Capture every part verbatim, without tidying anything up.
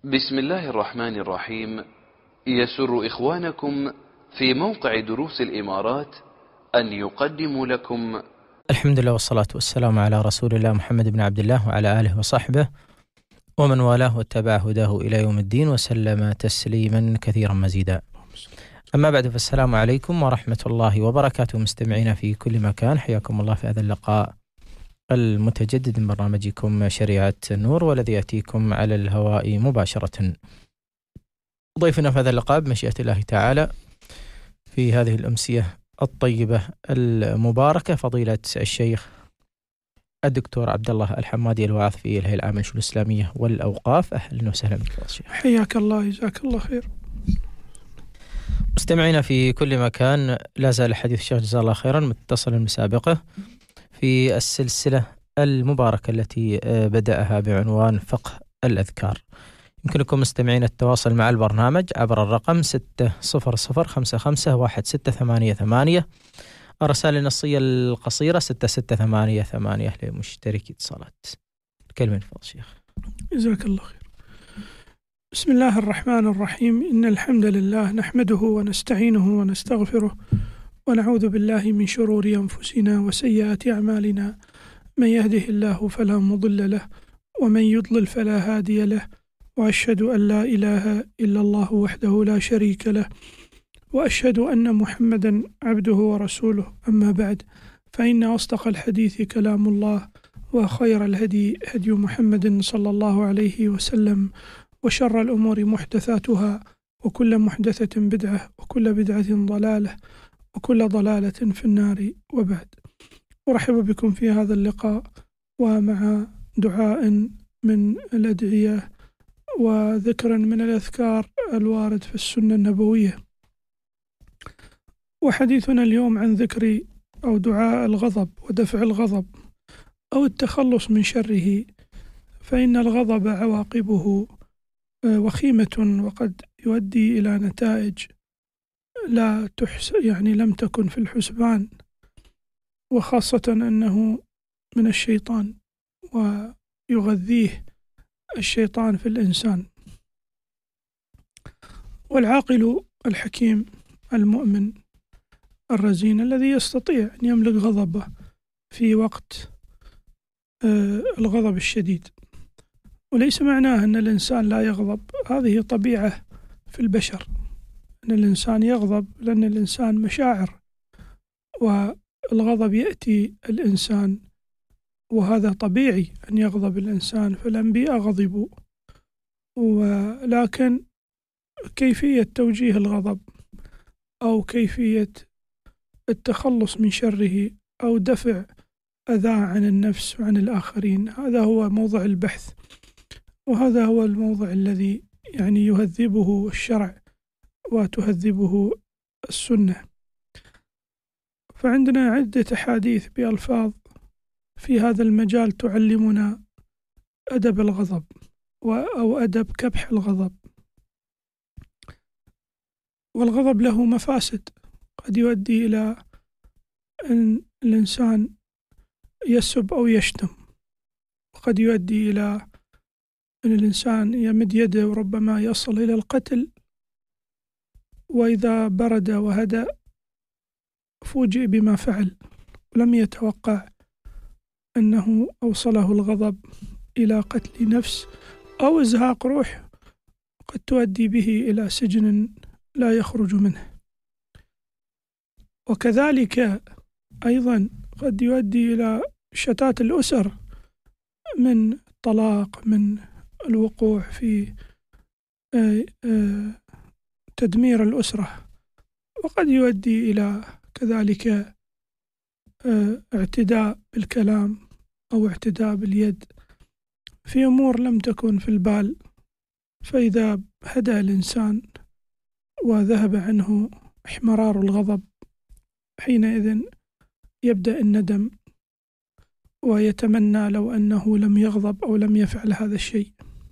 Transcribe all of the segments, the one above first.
بسم الله الرحمن الرحيم. يسر إخوانكم في موقع دروس الإمارات أن يقدموا لكم الحمد لله والصلاة والسلام على رسول الله محمد بن عبد الله وعلى آله وصحبه ومن والاه واتبع هداه إلى يوم الدين وسلم تسليما كثيرا مزيدا. أما بعد، فالسلام عليكم ورحمة الله وبركاته. مستمعينا في كل مكان، حياكم الله في هذا اللقاء المتجدد من برنامجكم شريعة النور، والذي يأتيكم على الهواء مباشرة. ضيفنا في هذا اللقاء بمشيئة الله تعالى في هذه الأمسية الطيبة المباركة فضيلة الشيخ الدكتور عبد الله الحمادي، الواعظ في الهيئة العامة للشؤون الإسلامية والأوقاف. أهلا وسهلا بك يا شيخ. حياك الله، جزاك الله خير. مستمعينا في كل مكان، لا زال حديث الشيخ جزاه الله خيرا متصلا بسابقه في السلسلة المباركة التي بدأها بعنوان فقه الأذكار. يمكنكم مستمعين التواصل مع البرنامج عبر الرقم ستة صفر صفر خمسة خمسة واحد ستة ثمانية ثمانية، الرسائل النصية القصيرة ستة ستة ثمانية ثمانية لمشتركي اتصالات. كلمة فضل شيخ. جزاك الله خير. بسم الله الرحمن الرحيم. إن الحمد لله نحمده ونستعينه ونستغفره ونعوذ بالله من شرور أنفسنا وسيئات أعمالنا. من يهده الله فلا مضل له ومن يضلل فلا هادي له، وأشهد أن لا إله إلا الله وحده لا شريك له، وأشهد أن محمدا عبده ورسوله. أما بعد، فإن أصدق الحديث كلام الله، وخير الهدي هدي محمد صلى الله عليه وسلم، وشر الأمور محدثاتها، وكل محدثة بدعة، وكل بدعة ضلالة، وكل ضلالة في النار. وبعد، أرحب بكم في هذا اللقاء ومع دعاء من الأدعية وذكر من الأذكار الوارد في السنة النبوية. وحديثنا اليوم عن ذكر أو دعاء الغضب ودفع الغضب أو التخلص من شره، فإن الغضب عواقبه وخيمة، وقد يؤدي إلى نتائج لا تحس يعني لم تكن في الحسبان، وخاصة أنه من الشيطان ويغذيه الشيطان في الإنسان. والعاقل الحكيم المؤمن الرزين الذي يستطيع أن يملك غضبه في وقت آه الغضب الشديد. وليس معناه أن الإنسان لا يغضب، هذه طبيعة في البشر، أن الإنسان يغضب لأن الإنسان مشاعر، والغضب يأتي الإنسان وهذا طبيعي أن يغضب الإنسان، فالأنبياء غضبوا. ولكن كيفية توجيه الغضب أو كيفية التخلص من شره أو دفع أذاه عن النفس وعن الآخرين، هذا هو موضع البحث، وهذا هو الموضع الذي يعني يهذبه الشرع وتهذبه السنة. فعندنا عدة أحاديث بألفاظ في هذا المجال تعلمنا أدب الغضب أو أدب كبح الغضب. والغضب له مفاسد، قد يؤدي إلى أن الإنسان يسب أو يشتم، وقد يؤدي إلى أن الإنسان يمد يده وربما يصل إلى القتل، وإذا برد وهدأ فوجئ بما فعل ولم يتوقع أنه أوصله الغضب إلى قتل نفس أو إزهاق روح، قد تؤدي به إلى سجن لا يخرج منه. وكذلك أيضا قد يؤدي إلى شتات الأسر، من الطلاق، من الوقوع في تدمير الأسرة، وقد يؤدي إلى كذلك اعتداء بالكلام أو اعتداء باليد في أمور لم تكن في البال. فإذا هدأ الإنسان وذهب عنه احمرار الغضب، حينئذ يبدأ الندم ويتمنى لو أنه لم يغضب أو لم يفعل هذا الشيء.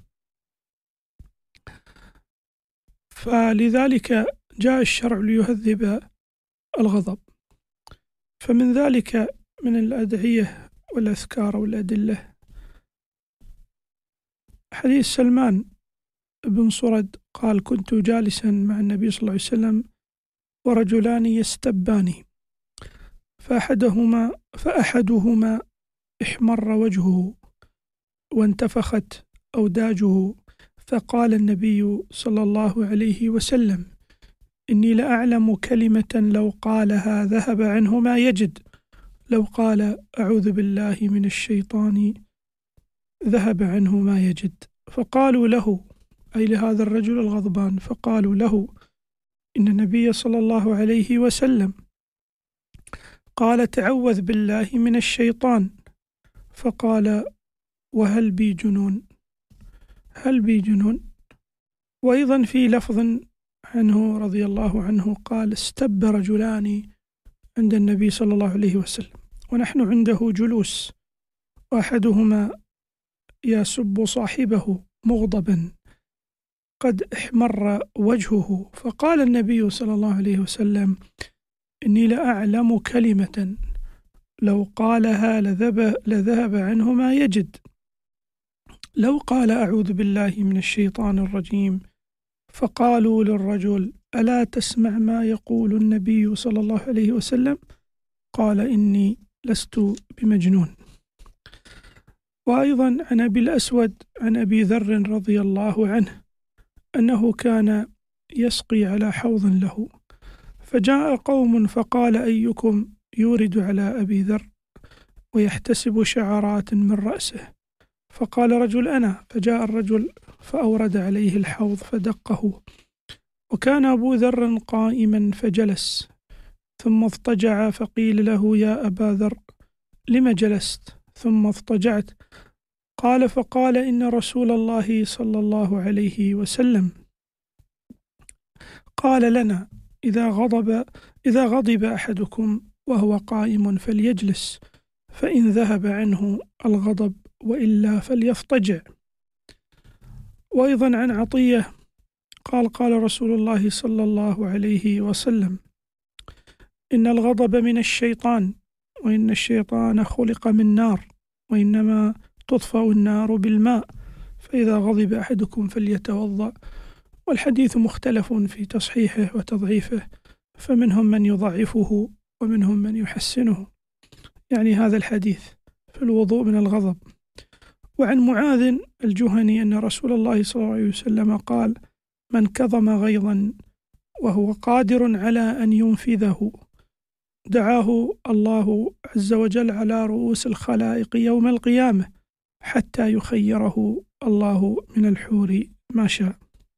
فلذلك جاء الشرع ليهذب الغضب. فمن ذلك من الأدعية والأذكار والأدلة حديث سلمان بن صرد قال: كنت جالسا مع النبي صلى الله عليه وسلم ورجلان يستبان، فأحدهما فأحدهما احمر وجهه وانتفخت أوداجه، فقال النبي صلى الله عليه وسلم: إني لأعلم كلمة لو قالها ذهب عنه ما يجد، لو قال أعوذ بالله من الشيطان ذهب عنه ما يجد. فقالوا له، أي لهذا الرجل الغضبان، فقالوا له إن النبي صلى الله عليه وسلم قال: تعوذ بالله من الشيطان. فقال: وهل بي جنون؟ هل بي جنون؟ وأيضا في لفظ عنه رضي الله عنه قال: استب رجلان عند النبي صلى الله عليه وسلم ونحن عنده جلوس، وأحدهما يسب صاحبه مغضبا قد احمر وجهه، فقال النبي صلى الله عليه وسلم: إني لأعلم كلمة لو قالها لذهب, لذهب عنه ما يجد، لو قال أعوذ بالله من الشيطان الرجيم. فقالوا للرجل: ألا تسمع ما يقول النبي صلى الله عليه وسلم؟ قال: إني لست بمجنون. وأيضا عن أبي الأسود عن أبي ذر رضي الله عنه أنه كان يسقي على حوض له، فجاء قوم فقال: أيكم يورد على أبي ذر ويحتسب شعرات من رأسه؟ فقال رجل: أنا. فجاء الرجل فأورد عليه الحوض فدقه، وكان أبو ذر قائما فجلس، ثم اضطجع فقيل له: يا أبا ذر لم جلست ثم اضطجعت؟ قال: فقال: إن رسول الله صلى الله عليه وسلم قال لنا: إذا غضب إذا غضب أحدكم وهو قائم فليجلس، فإن ذهب عنه الغضب وإلا فليضطجع. وأيضا عن عطية قال: قال رسول الله صلى الله عليه وسلم: إن الغضب من الشيطان، وإن الشيطان خلق من نار، وإنما تطفأ النار بالماء، فإذا غضب أحدكم فليتوضأ. والحديث مختلف في تصحيحه وتضعيفه، فمنهم من يضعفه ومنهم من يحسنه، يعني هذا الحديث في الوضوء من الغضب. وعن معاذ الجهني أن رسول الله صلى الله عليه وسلم قال: من كظم غيظا وهو قادر على أن ينفذه دعاه الله عز وجل على رؤوس الخلائق يوم القيامة حتى يخيره الله من الحور ما شاء.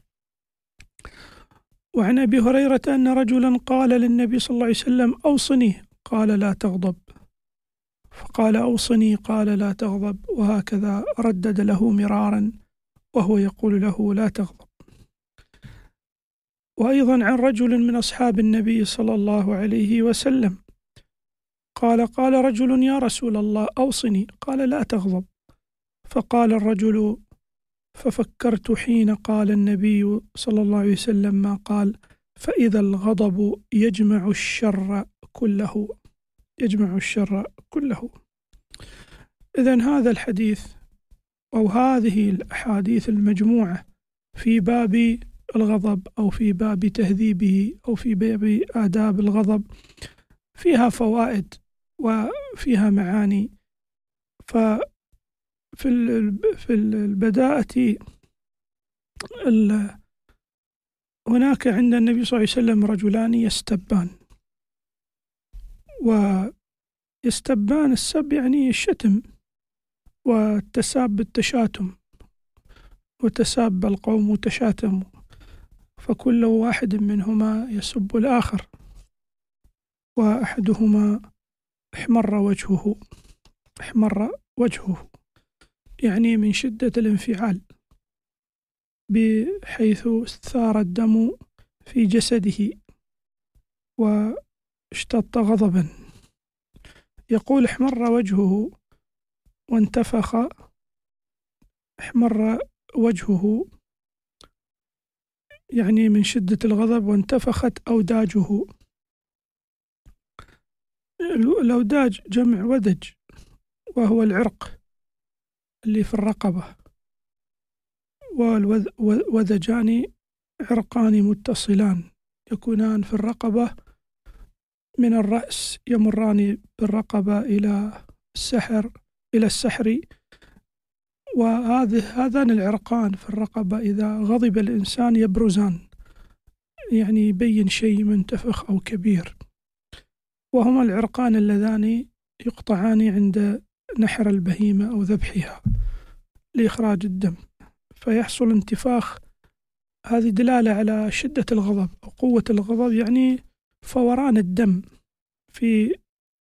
وعن أبي هريرة أن رجلا قال للنبي صلى الله عليه وسلم: أوصني. قال: لا تغضب. فقال: أوصني. قال: لا تغضب. وهكذا ردد له مرارا وهو يقول له: لا تغضب. وأيضا عن رجل من أصحاب النبي صلى الله عليه وسلم قال: قال رجل: يا رسول الله أوصني. قال: لا تغضب. فقال الرجل: ففكرت حين قال النبي صلى الله عليه وسلم ما قال: فإذا الغضب يجمع الشر كله يجمع الشر كله. إذن هذا الحديث أو هذه الأحاديث المجموعة في باب الغضب أو في باب تهذيبه أو في باب آداب الغضب فيها فوائد وفيها معاني. ففي في البداءة هناك عند النبي صلى الله عليه وسلم رجلان يستبان، ويستبان السب يعني الشتم، والتساب بالتشاتم، وتساب القوم وتشاتموا، فكل واحد منهما يسب الآخر، وأحدهما احمر وجهه احمر وجهه يعني من شدة الانفعال، بحيث ثار الدم في جسده واشتط غضبا. يقول: احمر وجهه وانتفخ. احمر وجهه يعني من شدة الغضب، وانتفخت أوداجه. الأوداج جمع ودج، وهو العرق اللي في الرقبة، والوذجان عرقان متصلان يكونان في الرقبة من الرأس، يمران بالرقبة إلى السحر إلى السحر. وهذه هذان العرقان في الرقبة إذا غضب الإنسان يبرزان، يعني يبين شيء منتفخ أو كبير، وهما العرقان اللذان يقطعان عند نحر البهيمة أو ذبحها لإخراج الدم، فيحصل انتفاخ. هذه دلالة على شدة الغضب أو قوة الغضب، يعني فوران الدم في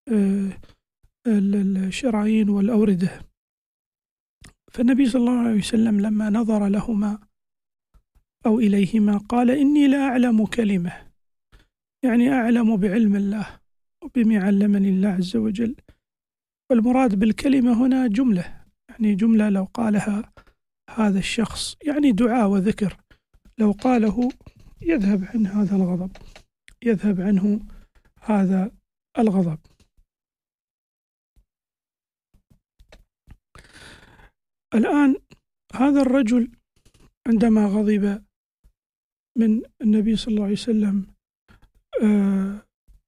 الشرايين والأوردة. فالنبي صلى الله عليه وسلم لما نظر لهما أو إليهما قال: إني لا أعلم كلمة، يعني أعلم بعلم الله وبما علمني الله عز وجل. والمراد بالكلمة هنا جملة، يعني جملة لو قالها هذا الشخص، يعني دعاء وذكر، لو قاله يذهب عنه هذا الغضب، يذهب عنه هذا الغضب. الآن هذا الرجل عندما غضب من النبي صلى الله عليه وسلم، آه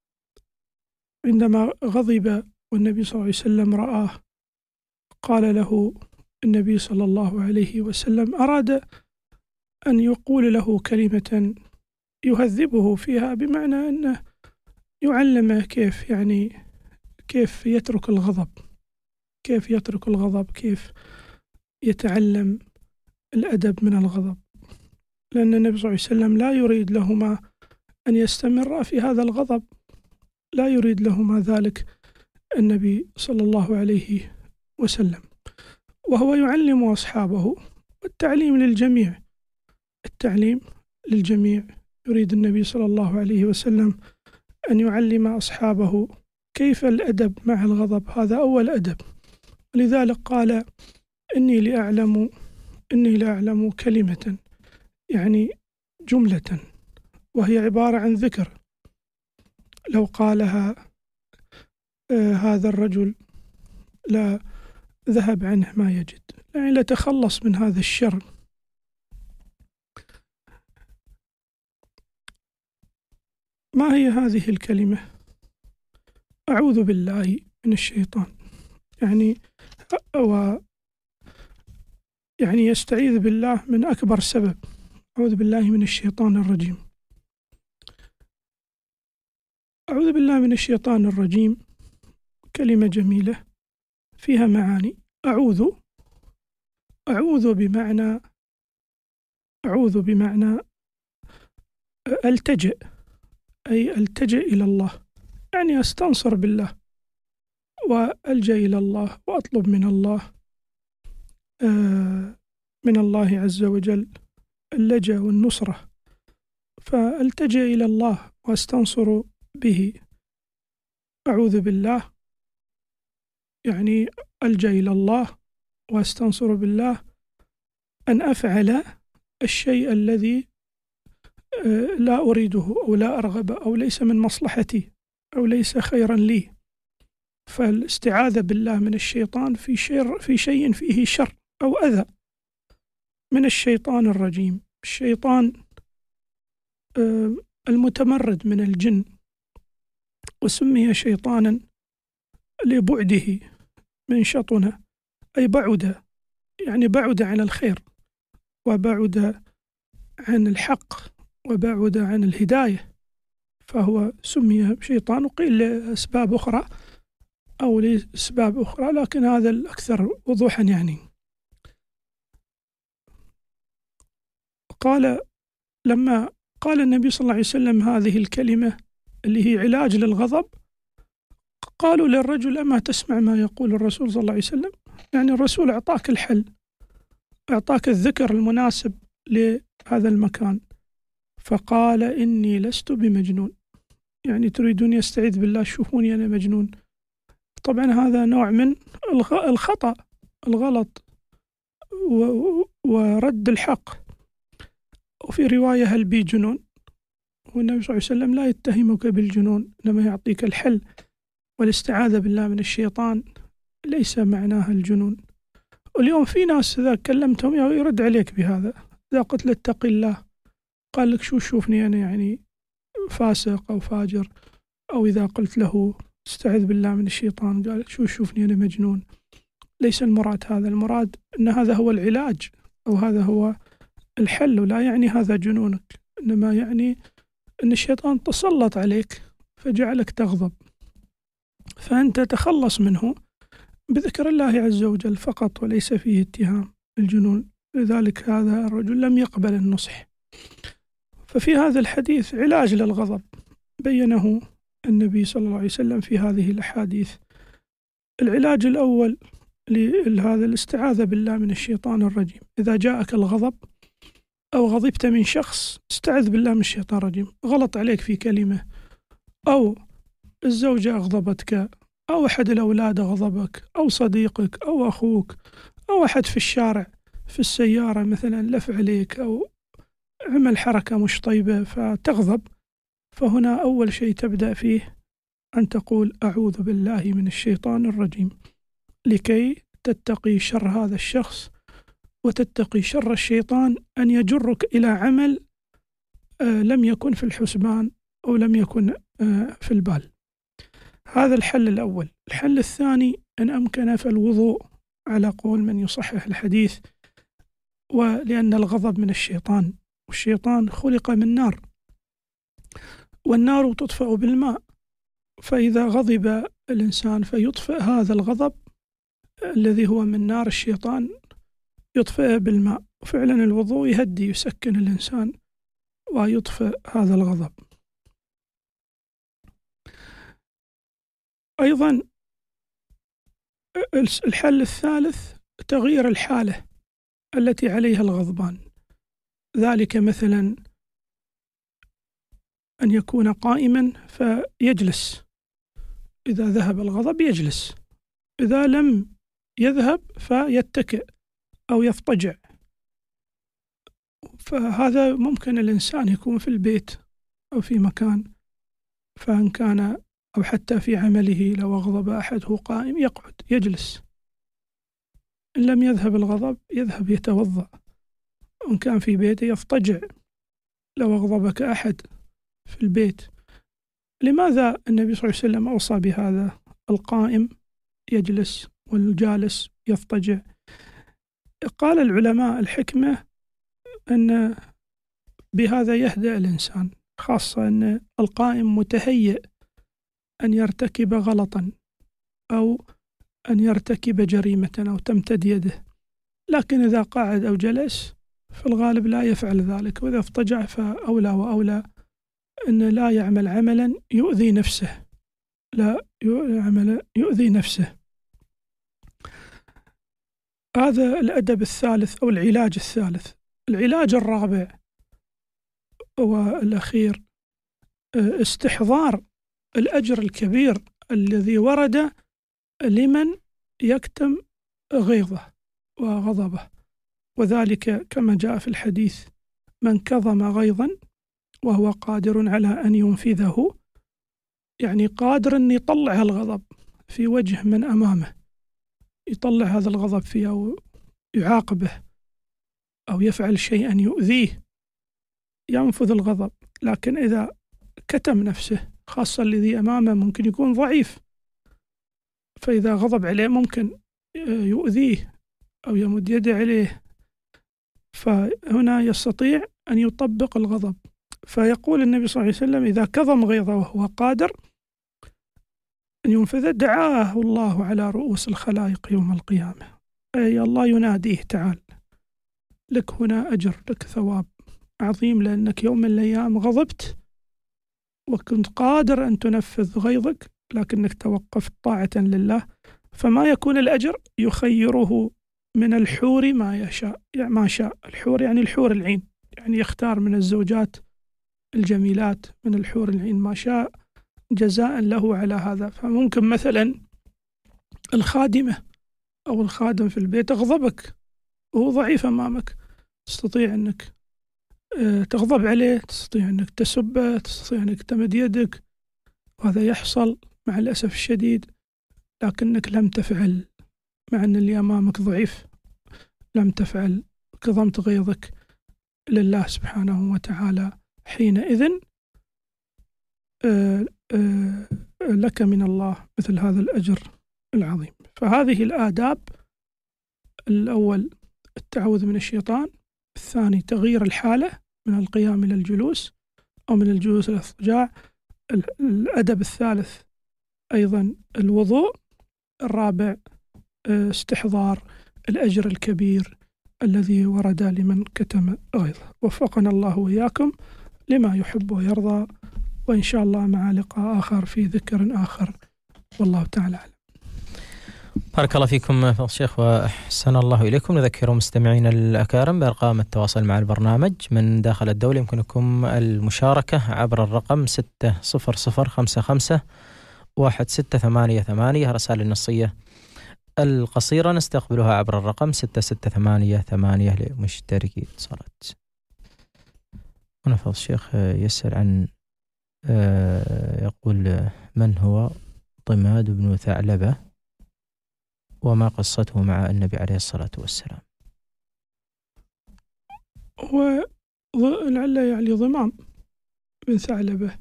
عندما غضب والنبي صلى الله عليه وسلم رآه، قال له النبي صلى الله عليه وسلم، أراد أن يقول له كلمة يهذبه فيها، بمعنى أنه يعلمه كيف يعني كيف يترك الغضب، كيف يترك الغضب، كيف يتعلم الأدب من الغضب، لأن النبي صلى الله عليه وسلم لا يريد لهما أن يستمر في هذا الغضب، لا يريد لهما ذلك النبي صلى الله عليه وسلم، وهو يعلم أصحابه. والتعليم للجميع، التعليم للجميع، يريد النبي صلى الله عليه وسلم أن يعلم أصحابه كيف الأدب مع الغضب، هذا أول أدب. لذلك قال: إني لأعلم إني لأعلم كلمة، يعني جملة، وهي عبارة عن ذكر، لو قالها آه هذا الرجل لا ذهب عنه ما يجد، يعني لتخلص من هذا الشر. ما هي هذه الكلمة؟ أعوذ بالله من الشيطان، يعني و يعني يستعيذ بالله من أكبر سبب، أعوذ بالله من الشيطان الرجيم. أعوذ بالله من الشيطان الرجيم كلمة جميلة فيها معاني. أعوذ أعوذ بمعنى أعوذ بمعنى ألتجئ، أي ألتجئ إلى الله، يعني أستنصر بالله وألجأ إلى الله وأطلب من الله آه من الله عز وجل اللجأ والنصرة، فألتجئ إلى الله وأستنصر به. أعوذ بالله يعني ألجأ إلى الله وأستنصر بالله أن أفعل الشيء الذي لا أريده أو لا أرغب أو ليس من مصلحتي أو ليس خيرا لي. فالاستعاذة بالله من الشيطان في شر في شيء فيه شر أو أذى من الشيطان الرجيم. الشيطان المتمرد من الجن، وسمي شيطانا لبعده من شطنة، أي بعد، يعني بعد عن الخير وبعد عن الحق وبعد عن الهداية، فهو سمي شيطان، وقيل لأسباب أخرى أو لأسباب أخرى، لكن هذا الأكثر وضوحا. يعني قال لما قال النبي صلى الله عليه وسلم هذه الكلمة اللي هي علاج للغضب، قالوا للرجل: أما تسمع ما يقول الرسول صلى الله عليه وسلم؟ يعني الرسول أعطاك الحل، أعطاك الذكر المناسب لهذا المكان. فقال: إني لست بمجنون، يعني تريدون يستعيذ بالله، شوفوني أنا مجنون. طبعا هذا نوع من الخطأ، الغلط ورد الحق. وفي رواية: هل بي جنون؟ والنبي صلى الله عليه وسلم لا يتهمك بالجنون، إنما يعطيك الحل. والاستعاذة بالله من الشيطان ليس معناها الجنون. واليوم في ناس إذا كلمتهم يرد عليك بهذا. إذا قلت له اتق الله قال لك شو شوفني أنا يعني فاسق أو فاجر، أو إذا قلت له استعذ بالله من الشيطان قال شو شوفني أنا مجنون. ليس المراد هذا، المراد أن هذا هو العلاج أو هذا هو الحل، ولا يعني هذا جنونك، إنما يعني أن الشيطان تسلط عليك فجعلك تغضب، فأنت تخلص منه بذكر الله عز وجل فقط، وليس فيه اتهام الجنون. لذلك هذا الرجل لم يقبل النصح. ففي هذا الحديث علاج للغضب بينه النبي صلى الله عليه وسلم في هذه الأحاديث. العلاج الأول لهذا الاستعاذة بالله من الشيطان الرجيم. إذا جاءك الغضب أو غضبت من شخص استعذ بالله من الشيطان الرجيم. غلط عليك في كلمة، أو الزوجة أغضبتك، أو أحد الأولاد غضبك، أو صديقك أو أخوك، أو أحد في الشارع في السيارة مثلا لف عليك أو عمل حركة مش طيبة فتغضب. فهنا أول شيء تبدأ فيه أن تقول أعوذ بالله من الشيطان الرجيم، لكي تتقي شر هذا الشخص وتتقي شر الشيطان أن يجرك إلى عمل آه لم يكن في الحسبان أو لم يكن آه في البال. هذا الحل الأول. الحل الثاني إن أمكن فالوضوء على قول من يصحح الحديث، ولأن الغضب من الشيطان، والشيطان خلق من نار، والنار تطفأ بالماء، فإذا غضب الإنسان فيطفئ هذا الغضب الذي هو من نار الشيطان يطفئ بالماء. وفعلا الوضوء يهدي يسكن الإنسان ويطفئ هذا الغضب. أيضا الحل الثالث تغيير الحالة التي عليها الغضبان. ذلك مثلا أن يكون قائما فيجلس، إذا ذهب الغضب يجلس، إذا لم يذهب فيتكئ أو يضطجع. فهذا ممكن الإنسان يكون في البيت أو في مكان، فإن كان أو حتى في عمله لو أغضب أحد هو قائم يقعد يجلس. إن لم يذهب الغضب يذهب يتوضأ، وإن كان في بيته يضطجع لو أغضبك أحد في البيت. لماذا النبي صلى الله عليه وسلم أوصى بهذا؟ القائم يجلس والجالس يضطجع. قال العلماء الحكمة أن بهذا يهدأ الإنسان، خاصة أن القائم متهيئ أن يرتكب غلطا أو أن يرتكب جريمة أو تمتد يده، لكن إذا قعد أو جلس في الغالب لا يفعل ذلك، وإذا اضطجع فأولى وأولى أن لا يعمل عملا يؤذي نفسه، لا يعمل يؤذي نفسه. هذا الأدب الثالث أو العلاج الثالث. العلاج الرابع والأخير استحضار الأجر الكبير الذي ورد لمن يكتم غيظه وغضبه، وذلك كما جاء في الحديث: من كظم غيظا وهو قادر على أن ينفذه، يعني قادر أن يطلع الغضب في وجه من أمامه، يطلع هذا الغضب فيه أو يعاقبه أو يفعل شيئا يؤذيه، ينفذ الغضب. لكن إذا كتم نفسه، خاصة الذي أمامه ممكن يكون ضعيف، فإذا غضب عليه ممكن يؤذيه أو يمد يده عليه، فهنا يستطيع أن يطبق الغضب. فيقول النبي صلى الله عليه وسلم: إذا كظم غيظه وهو قادر أن ينفذ دعاه الله على رؤوس الخلائق يوم القيامة، أي الله يناديه: تعال، لك هنا أجر، لك ثواب عظيم، لأنك يوم من الأيام غضبت وكنت قادر أن تنفذ غيظك، لكنك توقفت طاعة لله. فما يكون الأجر يخيره من الحور ما يشاء، يعني ما شاء. الحور يعني الحور العين، يعني يختار من الزوجات الجميلات من الحور العين ما شاء جزاء له على هذا. فممكن مثلا الخادمة أو الخادم في البيت أغضبك وهو ضعيف أمامك، تستطيع أنك تغضب عليه، تستطيع أنك تسبه، تستطيع أنك تمد يدك، وهذا يحصل مع الأسف الشديد، لكنك لم تفعل مع أن اللي أمامك ضعيف لم تفعل كظمت غيظك لله سبحانه وتعالى حينئذ لك من الله مثل هذا الأجر العظيم. فهذه الآداب: الأول التعوذ من الشيطان، الثاني تغيير الحالة من القيام إلى الجلوس أو من الجلوس إلى الاضطجاع، الأدب الثالث أيضا الوضوء، الرابع استحضار الأجر الكبير الذي ورد لمن كتم غيظه. وفقنا الله وإياكم لما يحب ويرضى، وإن شاء الله مع لقاء آخر في ذكر آخر، والله تعالى أعلم. بارك الله فيكم فضل الشيخ وأحسن الله إليكم. نذكر مستمعين الأكارم بأرقام التواصل مع البرنامج من داخل الدولة. يمكنكم المشاركة عبر الرقم ستة صفر صفر خمسة خمسة واحد ستة ثمانية ثمانية. رسائل النصية القصيرة نستقبلها عبر الرقم ستة ستة ثمانية ثمانية لمشتركي اتصالات. هنا فضل الشيخ يسأل عن يقول: من هو ضماد بن ثعلبة وما قصته مع النبي عليه الصلاة والسلام؟ هو لعل يعني ضمام بن ثعلبة،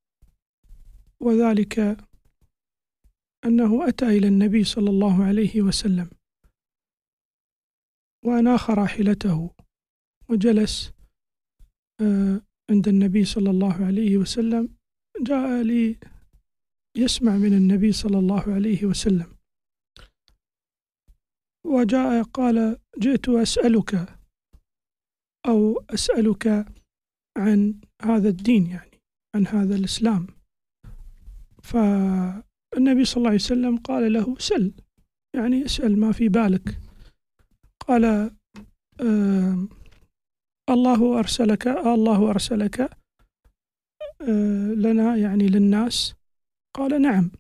وذلك أنه أتى إلى النبي صلى الله عليه وسلم وأناخ راحلته وجلس عند النبي صلى الله عليه وسلم. جاء لي يسمع من النبي صلى الله عليه وسلم، وجاء قال: جئت أسألك أو أسألك عن هذا الدين، يعني عن هذا الإسلام. فالنبي صلى الله عليه وسلم قال له: سل، يعني اسأل ما في بالك. قال: آه الله أرسلك الله أرسلك آه لنا، يعني للناس؟ قال: نعم.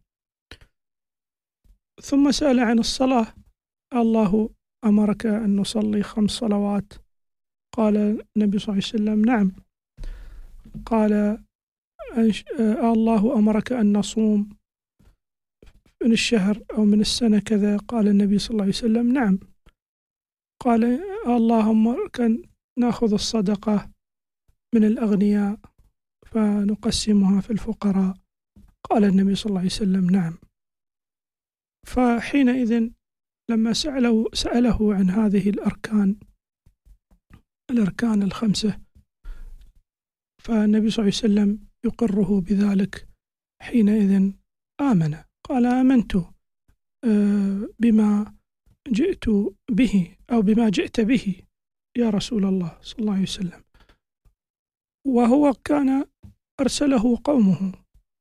ثم سأل عن الصلاة: الله أمرك أن نصلي خمس صلوات؟ قال النبي صلى الله عليه وسلم: نعم. قال: آه الله أمرك أن نصوم من الشهر أو من السنة كذا؟ قال النبي صلى الله عليه وسلم: نعم. قال: الله أمرك أن نأخذ الصدقة من الأغنياء فنقسمها في الفقراء؟ قال النبي صلى الله عليه وسلم: نعم. فحينئذ لما سأله, سأله عن هذه الأركان الأركان الخمسة، فالنبي صلى الله عليه وسلم يقره بذلك. حينئذ آمن، قال: آمنت بما جئت به أو بما جئت به يا رسول الله صلى الله عليه وسلم. وهو كان أرسله قومه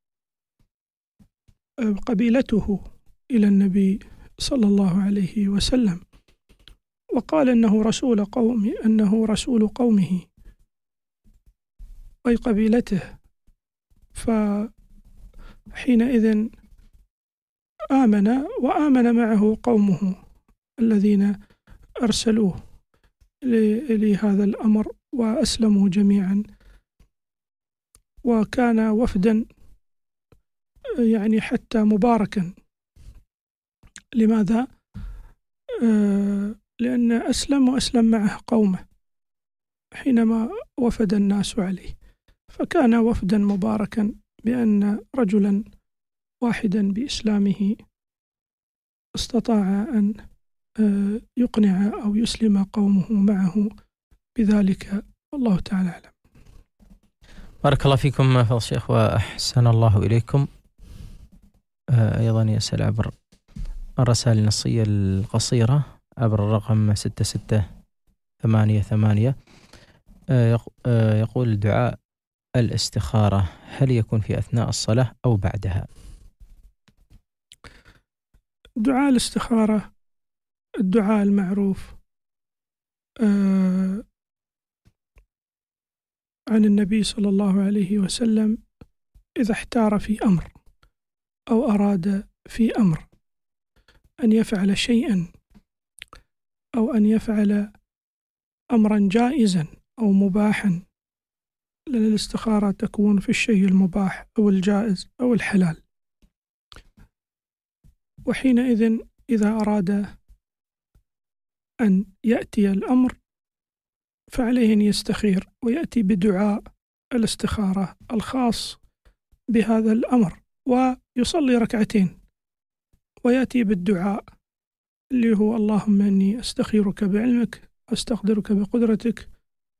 قبيلته إلى النبي صلى الله عليه وسلم، وقال أنه رسول قوم أنه رسول قومه أي قبيلته. فحينئذ آمن، وآمن معه قومه الذين أرسلوه لهذا الأمر وأسلموا جميعا. وكان وفدا يعني حتى مباركا. لماذا؟ آه لأن أسلم وأسلم معه قومه حينما وفد الناس عليه، فكان وفدا مباركا بأن رجلا واحدا بإسلامه استطاع أن آه يقنع أو يسلم قومه معه بذلك، والله تعالى أعلم. بارك الله فيكم فضل الشيخ وأحسن الله إليكم. آه أيضا يسأل عبر الرسائل النصية القصيرة عبر الرقم ستة ستة ثمانية ثمانية. آه يقول: دعاء الاستخارة هل يكون في أثناء الصلاة أو بعدها؟ دعاء الاستخارة الدعاء المعروف آه عن النبي صلى الله عليه وسلم إذا احتار في أمر أو أراد في أمر أن يفعل شيئا أو أن يفعل أمرا جائزا أو مباحا، لأن الاستخارة تكون في الشيء المباح أو الجائز أو الحلال. وحينئذ إذا أراد أن يأتي الأمر فعليه أن يستخير ويأتي بدعاء الاستخارة الخاص بهذا الأمر، ويصلي ركعتين ويأتي بالدعاء اللي هو اللهم إني أستخيرك بعلمك أستقدرك بقدرتك،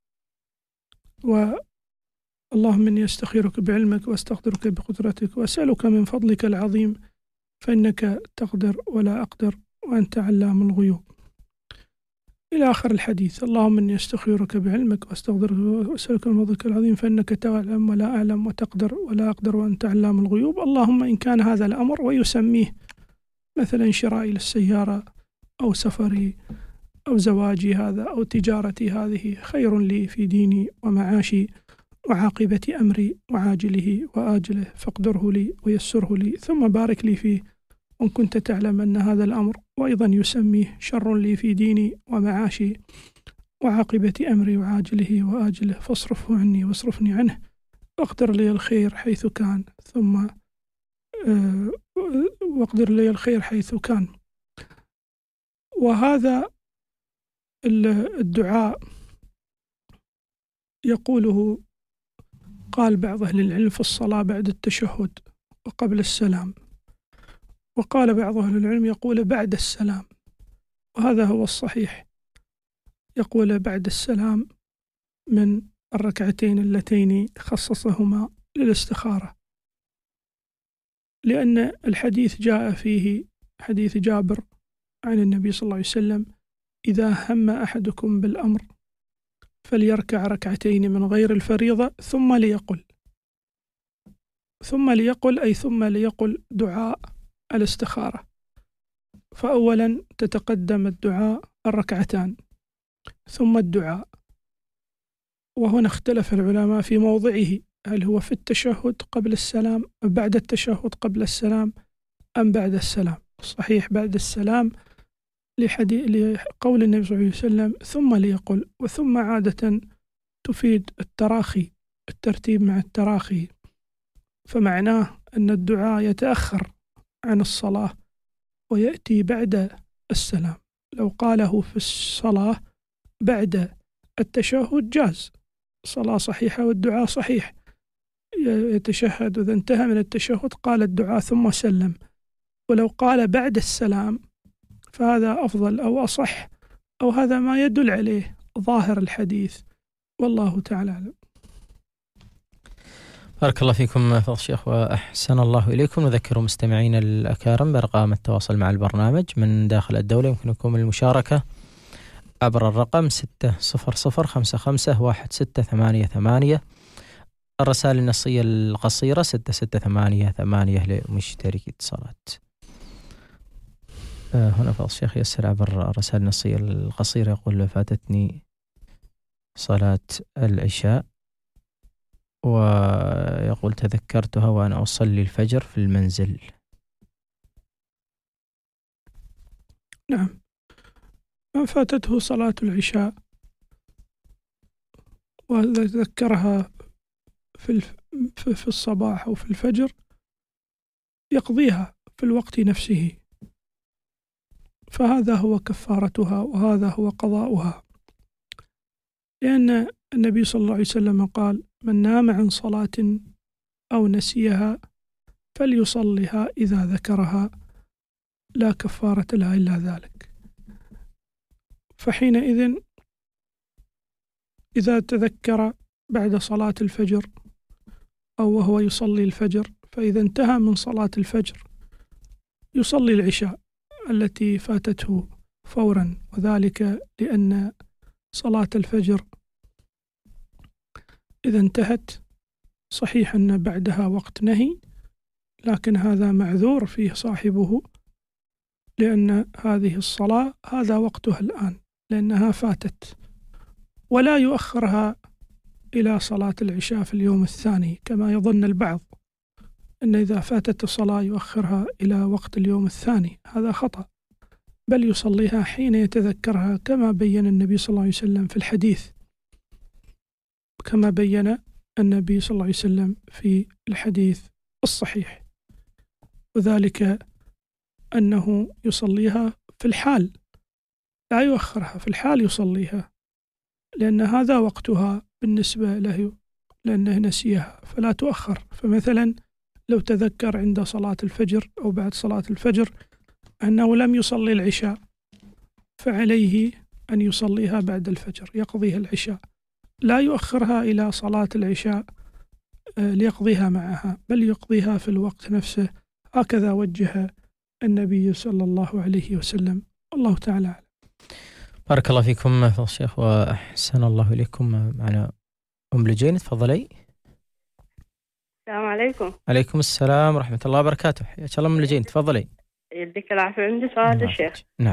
واللهم إني أستخيرك بعلمك وأستقدرك بقدرتك وأسألك من فضلك العظيم فإنك تقدر ولا أقدر وأنت علام الغيوب إلى آخر الحديث. اللهم إني أستخيرك بعلمك وأستقدرك وأسألك من فضلك العظيم فإنك تعلم ولا أعلم وتقدر ولا أقدر وأنت علام الغيوب. اللهم إن كان هذا الأمر، ويسميه مثلا شرائي للسيارة أو سفري أو زواجي هذا أو تجارتي هذه خير لي في ديني ومعاشي وعاقبة أمري وعاجله وآجله فاقدره لي ويسره لي ثم بارك لي فيه، وإن كنت تعلم أن هذا الأمر، وأيضا يسميه شر لي في ديني ومعاشي وعاقبة أمري وعاجله وآجله فاصرفه عني واصرفني عنه واقدر لي الخير حيث كان ثم أه واقدر لي الخير حيث كان. وهذا الدعاء يقوله قال بعض أهل العلم في الصلاة بعد التشهد وقبل السلام، وقال بعض أهل العلم يقول بعد السلام، وهذا هو الصحيح، يقول بعد السلام من الركعتين اللتين خصصهما للاستخارة، لأن الحديث جاء فيه حديث جابر عن النبي صلى الله عليه وسلم إذا هم أحدكم بالأمر فليركع ركعتين من غير الفريضة ثم ليقل ثم ليقل أي ثم ليقل دعاء الاستخارة. فأولا تتقدم الدعاء الركعتان ثم الدعاء، وهنا اختلف العلماء في موضعه، هل هو في التشهد قبل السلام بعد التشهد قبل السلام أم بعد السلام. صحيح بعد السلام لقول النبي صلى الله عليه وسلم ثم ليقل، وثم عادة تفيد التراخي، الترتيب مع التراخي، فمعناه أن الدعاء يتأخر عن الصلاة ويأتي بعد السلام. لو قاله في الصلاة بعد التشهد جاز، صلاة صحيحة والدعاء صحيح، يتشهد وإذا انتهى من التشهد قال الدعاء ثم سلم. ولو قال بعد السلام فهذا أفضل أو أصح، أو هذا ما يدل عليه ظاهر الحديث، والله تعالى أعلم. بارك الله فيكم فضل الشيخ وأحسن الله إليكم. نذكر مستمعين الأكارم بأرقام التواصل مع البرنامج من داخل الدولة، يمكنكم المشاركة عبر الرقم ستة صفر صفر خمسة خمسة واحد ستة ثمانية ثمانية، الرسائل النصية القصيرة ستة ستة ثمانية ثمانية لمشتركي اتصالات. هنا فضل الشيخ يسأل عبر الرسائل النصية القصيرة، يقول فاتتني صلاة العشاء ويقول تذكرتها وأنا أصلي الفجر في المنزل. نعم، من فاتته صلاة العشاء وذكرها في في الصباح أو في الفجر يقضيها في الوقت نفسه، فهذا هو كفارتها وهذا هو قضاؤها، لأن النبي صلى الله عليه وسلم قال من نام عن صلاة أو نسيها فليصلها إذا ذكرها لا كفارة لها إلا ذلك. فحينئذ إذا تذكر بعد صلاة الفجر أو وهو يصلي الفجر، فإذا انتهى من صلاة الفجر يصلي العشاء التي فاتته فورا، وذلك لأن صلاة الفجر إذا انتهت صحيح أن بعدها وقت نهي، لكن هذا معذور فيه صاحبه، لأن هذه الصلاة هذا وقتها الآن لأنها فاتت، ولا يؤخرها إلى صلاة العشاء في اليوم الثاني كما يظن البعض أن إذا فاتت الصلاة يؤخرها إلى وقت اليوم الثاني، هذا خطأ، بل يصليها حين يتذكرها كما بين النبي صلى الله عليه وسلم في الحديث، كما بين النبي صلى الله عليه وسلم في الحديث الصحيح، وذلك أنه يصليها في الحال لا يؤخرها، في الحال يصليها، لأن هذا وقتها بالنسبة له، لأنه نسيها فلا تؤخر. فمثلا لو تذكر عند صلاة الفجر أو بعد صلاة الفجر أنه لم يصلي العشاء، فعليه أن يصليها بعد الفجر، يقضيها العشاء، لا يؤخرها إلى صلاة العشاء ليقضيها معها، بل يقضيها في الوقت نفسه. هكذا وجه النبي صلى الله عليه وسلم. الله تعالى أعلم. بارك الله فيكم فضل الشيخ وأحسن الله إليكم. معنا أم لجين، تفضلي. السلام عليكم. عليكم السلام ورحمة الله وبركاته، حياك الله أم لجين، تفضلي. يديك العافية. عندي سؤال يا شيخ. نعم.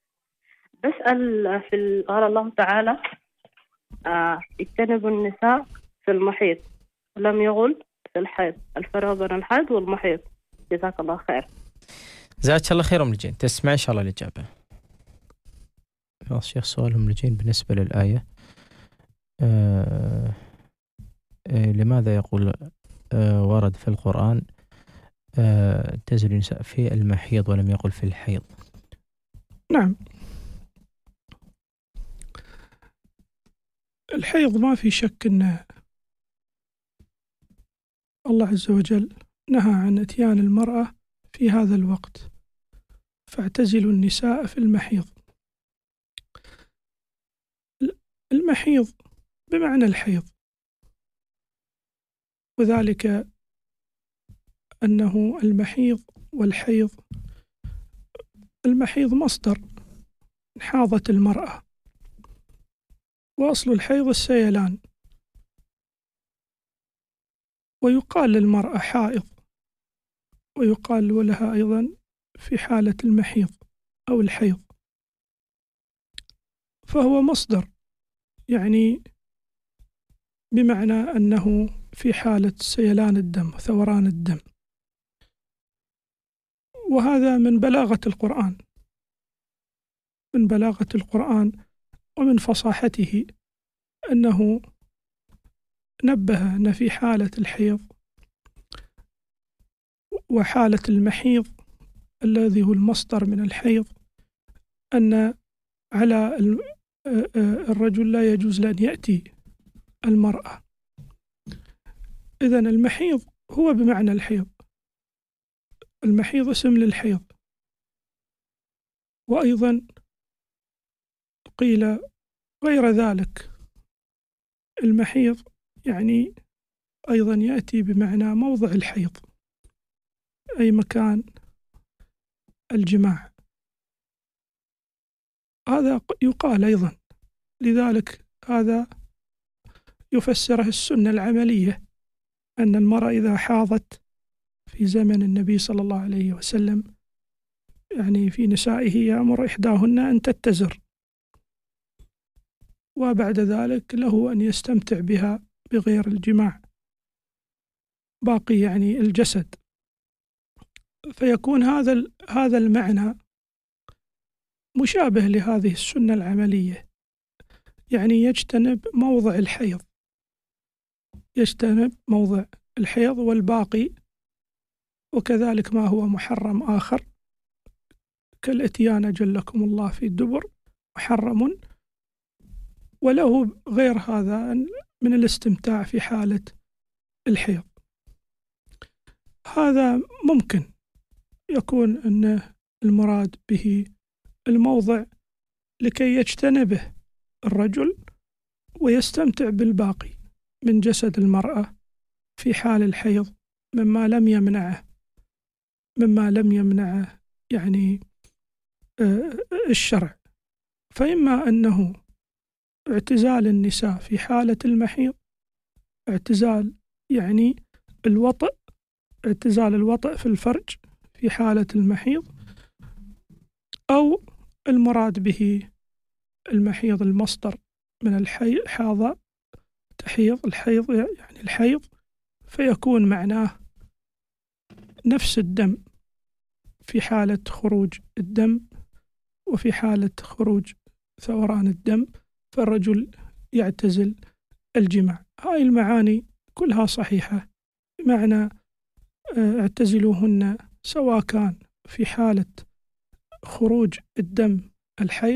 بسأل في قال الله تعالى آه اجتنبوا النساء في المحيط ولم يغل في الحيض، الفرق بين الحيض والمحيط. جزاك الله خير. جزاك الله خير أم لجين، تسمع إن شاء الله الإجابة. الشيخ سؤال أم لجين بالنسبة للآية آه آه لماذا يقول آه ورد في القرآن آه تزل النساء في المحيض ولم يقل في الحيض؟ نعم، الحيض ما في شك أن الله عز وجل نهى عن إتيان المرأة في هذا الوقت، فاعتزلوا النساء في المحيض. المحيض بمعنى الحيض، وذلك أنه المحيض والحيض، المحيض مصدر حاضت المرأة، وأصل الحيض السيلان، ويقال للمرأة حائض، ويقال لها أيضا في حالة المحيض أو الحيض، فهو مصدر يعني بمعنى أنه في حالة سيلان الدم وثوران الدم. وهذا من بلاغة القرآن، من بلاغة القرآن ومن فصاحته، أنه نبه أن في حالة الحيض وحالة المحيض الذي هو المصدر من الحيض أن على الرجل لا يجوز لأن يأتي المرأة. إذن المحيض هو بمعنى الحيض، المحيض اسم للحيض. وأيضا قيل غير ذلك، المحيض يعني أيضا يأتي بمعنى موضع الحيض، أي مكان الجماع، هذا يقال أيضا. لذلك هذا يفسره السنة العملية، أن المرأة إذا حاضت في زمن النبي صلى الله عليه وسلم، يعني في نسائه يأمر إحداهن أن تتزر، وبعد ذلك له أن يستمتع بها بغير الجماع باقي يعني الجسد. فيكون هذا هذا المعنى مشابه لهذه السنة العملية، يعني يجتنب موضع الحيض، يجتنب موضع الحيض والباقي، وكذلك ما هو محرم آخر كالإتيان جلكم الله في الدبر محرم، وله غير هذا من الاستمتاع في حالة الحيض. هذا ممكن يكون أن المراد به الموضع لكي يجتنبه الرجل ويستمتع بالباقي من جسد المرأة في حال الحيض، مما لم يمنعه مما لم يمنعه يعني الشرع. فإما أنه اعتزال النساء في حالة المحيض، اعتزال يعني الوطئ، اعتزال الوطئ في الفرج في حالة المحيض، أو المراد به المحيض المصدر من الحي حاض تحيض الحيض يعني الحيض، فيكون معناه نفس الدم في حالة خروج الدم وفي حالة خروج ثوران الدم، فالرجل يعتزل الجماع. هاي المعاني كلها صحيحة، بمعنى اعتزلوهن سواء كان في حالة خروج الدم الحيض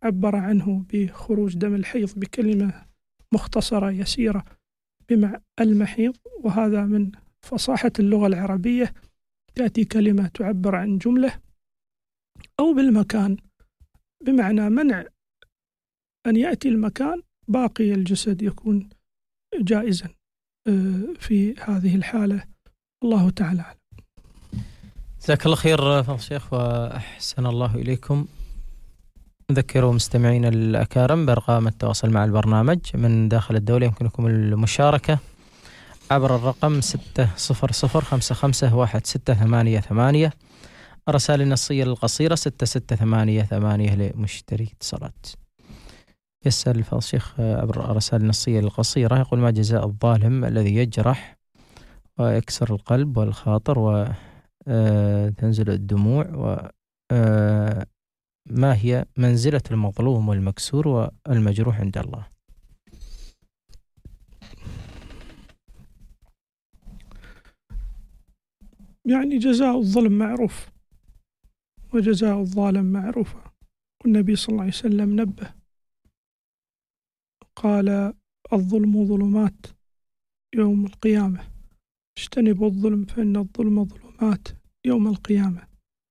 عبر عنه بخروج دم الحيض بكلمة مختصرة يسيرة بمع المحيض، وهذا من فصاحة اللغة العربية، تأتي كلمة تعبر عن جملة، أو بالمكان بمعنى منع أن يأتي المكان باقي الجسد يكون جائزا في هذه الحالة. الله تعالى أعلم. جزاك الله خير فضل الشيخ وأحسن الله إليكم. نذكروا مستمعين الأكارم بأرقام التواصل مع البرنامج من داخل الدولة، يمكنكم المشاركة عبر الرقم ستة صفر صفر خمسة خمسة واحد ستة ثمانية ثمانية، الرسائل النصية القصيرة ستة ستة ثمانية ثمانية لمشتري اتصالات. يسأل فضل الشيخ عبر الرسائل النصية القصيرة، يقول: ما جزاء الظالم الذي يجرح ويكسر القلب والخاطر وتنزل الدموع، وما هي منزلة المظلوم والمكسور والمجروح عند الله؟ يعني جزاء الظلم معروف وجزاء الظالم معروفة، والنبي صلى الله عليه وسلم نبه قال: الظلم ظلمات يوم القيامة، اجتنبوا الظلم فإن الظلم ظلمات يوم القيامة.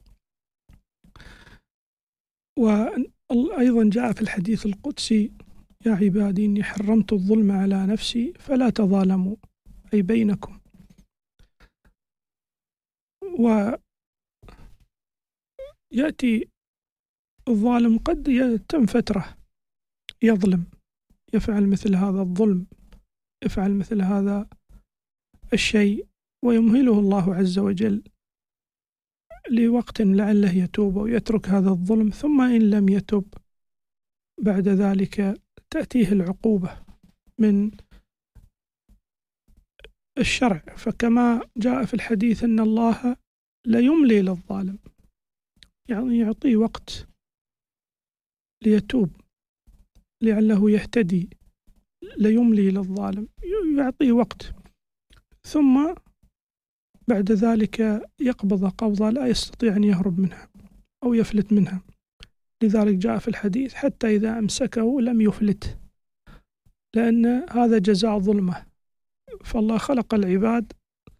وأيضا جاء في الحديث القدسي: يا عبادي إني حرمت الظلم على نفسي فلا تظالموا، أي بينكم. ويأتي الظالم قد يتم فترة يظلم، يفعل مثل هذا الظلم، يفعل مثل هذا الشيء، ويمهله الله عز وجل لوقت لعله يتوب ويترك هذا الظلم، ثم إن لم يتب بعد ذلك تأتيه العقوبة من الشرع. فكما جاء في الحديث أن الله لا يملي للظالم، يعني يعطيه وقت ليتوب لعله يهتدي، لا يملي للظالم، يعطيه وقت، ثم بعد ذلك يقبض قبضة لا يستطيع أن يهرب منها أو يفلت منها. لذلك جاء في الحديث: حتى إذا أمسكه لم يفلت، لأن هذا جزاء ظلمه. فالله خلق العباد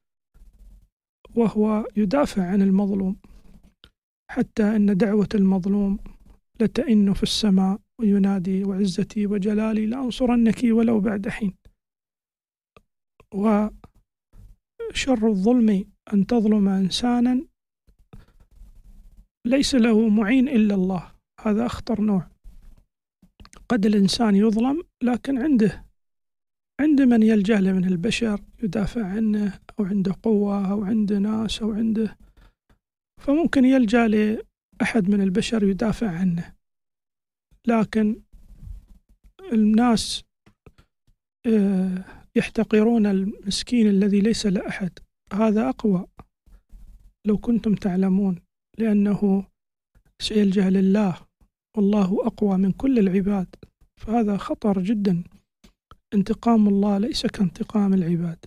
وهو يدافع عن المظلوم، حتى أن دعوة المظلوم لتئن في السماء وينادي: وعزتي وجلالي لأنصرنك ولو بعد حين. وشر الظلم أن تظلم إنسانا ليس له معين إلا الله، هذا أخطر نوع. قد الإنسان يظلم لكن عنده عنده من يلجأ له من البشر يدافع عنه، أو عنده قوة، أو عنده ناس، أو عنده، فممكن يلجأ لأحد من البشر يدافع عنه. لكن الناس يحتقرون المسكين الذي ليس له أحد، هذا أقوى لو كنتم تعلمون، لأنه سيلجأ لله والله أقوى من كل العباد، فهذا خطر جدا. انتقام الله ليس كانتقام العباد.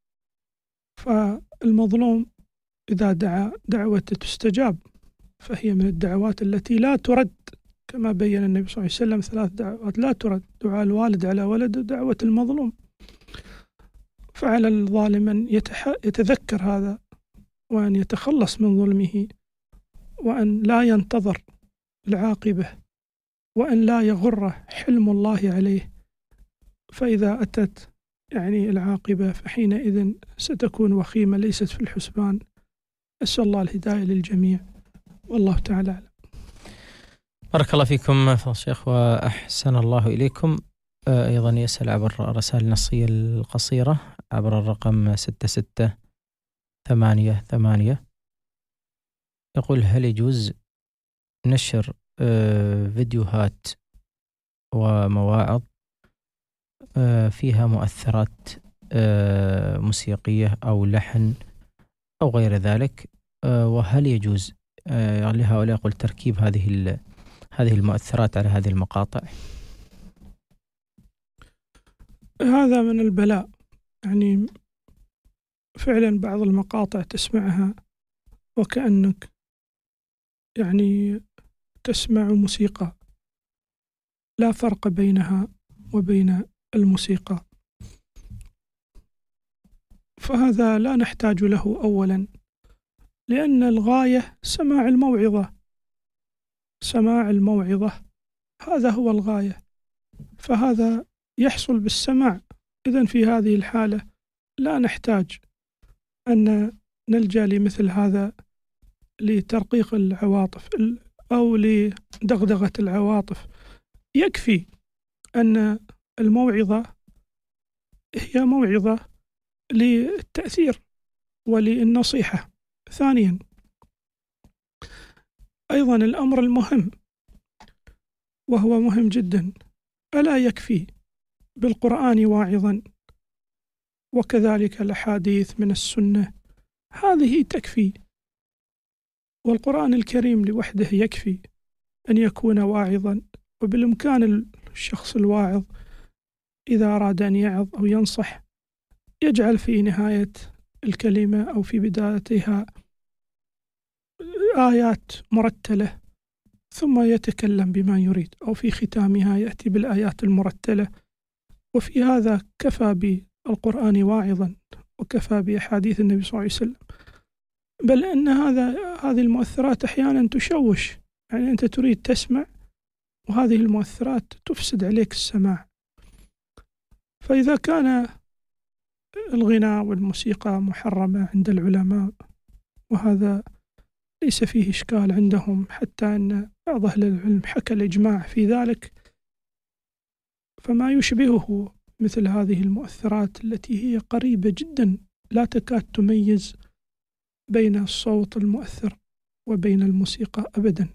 فالمظلوم إذا دعا دعوة تستجاب، فهي من الدعوات التي لا ترد، كما بين النبي صلى الله عليه وسلم ثلاث دعوات لا ترد: دعاء الوالد على ولده، ودعوة المظلوم. فعلى الظالم أن يتذكر هذا، وأن يتخلص من ظلمه، وأن لا ينتظر العاقبة، وأن لا يغره حلم الله عليه، فإذا أتت يعني العاقبة فحينئذ ستكون وخيمة ليست في الحسبان. أسأل الله الهداية للجميع، والله تعالى أعلم. بارك الله فيكم فضل الشيخ وأحسن الله إليكم. أيضا يسأل عبر الرسائل النصية القصيرة عبر الرقم ستة ستة ثمانية ثمانية، يقول: هل يجوز نشر فيديوهات ومواعظ فيها مؤثرات موسيقية أو لحن أو غير ذلك، وهل يجوز لهؤلاء يقول تركيب هذه هذه المؤثرات على هذه المقاطع؟ هذا من البلاء، يعني فعلا بعض المقاطع تسمعها وكأنك يعني تسمع موسيقى، لا فرق بينها وبين الموسيقى. فهذا لا نحتاج له أولا، لأن الغاية سماع الموعظة، سماع الموعظة هذا هو الغاية، فهذا يحصل بالسماع. إذن في هذه الحالة لا نحتاج أن نلجأ لمثل هذا لترقيق العواطف أو لدغدغة العواطف. يكفي أن الموعظة هي موعظة للتأثير وللنصيحة. ثانيا أيضا الأمر المهم وهو مهم جدا، ألا يكفي بالقرآن واعظا وكذلك الأحاديث من السنة هذه تكفي، والقرآن الكريم لوحده يكفي أن يكون واعظا. وبالإمكان الشخص الواعظ إذا أراد أن يعظ أو ينصح يجعل في نهاية الكلمة أو في بدايتها آيات مرتلة ثم يتكلم بما يريد، أو في ختامها يأتي بالآيات المرتلة. وفي هذا كفى بالقرآن واعظا وكفى بأحاديث النبي صلى الله عليه وسلم. بل أن هذا هذه المؤثرات أحيانا تشوش، يعني أنت تريد تسمع وهذه المؤثرات تفسد عليك السماع. فإذا كان الغناء والموسيقى محرمة عند العلماء، وهذا ليس فيه إشكال عندهم، حتى أن بعض أهل العلم حكى الإجماع في ذلك، فما يشبهه مثل هذه المؤثرات التي هي قريبة جدا لا تكاد تميز بين الصوت المؤثر وبين الموسيقى أبدا.